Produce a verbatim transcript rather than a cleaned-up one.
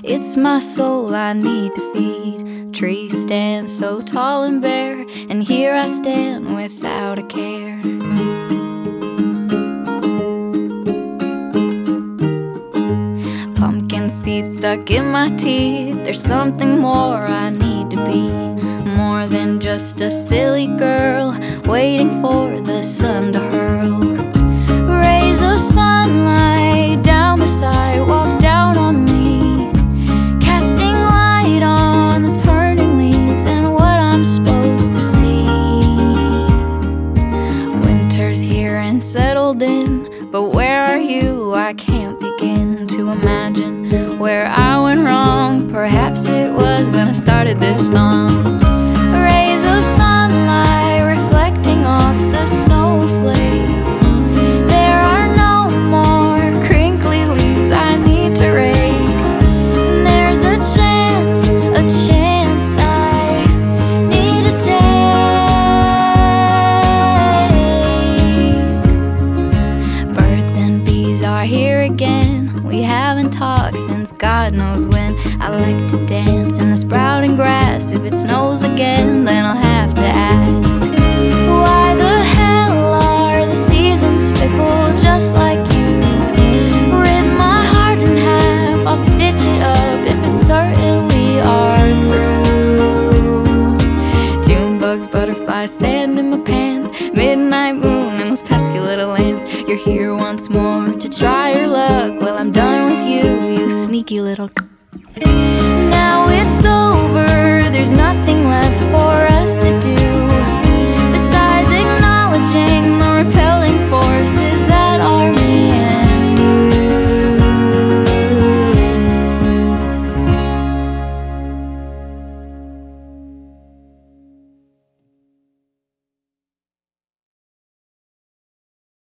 It's my soul I need to feed. Trees stand so tall and bare, and here I stand without a care. Pumpkin seeds stuck in my teeth. There's something more I need to be. More than just a silly girl waiting for the sun to hurl. Rays of sunlight down the sidewalk, down on me, casting light on the turning leaves and what I'm supposed to see. Winter's here and settled in, but where are you? I can't begin to imagine where I went wrong. Perhaps it was when I started this song. Rays of sunlight reflecting off the snowflakes. There are no more crinkly leaves I need to rake. And there's a chance, a chance I need to take. Birds and bees are here again. We haven't talked since God knows when. I like to dance in the sprouting grass. If it snows again, then I'll have to ask, why the hell are the seasons fickle just like you? Rip my heart in half, I'll stitch it up if it's certain we are through. June bugs, butterflies, sand in my pants, midnight moon and those pesky little ants. You're here once more to try your luck. Well, I'm done with you, you sneaky little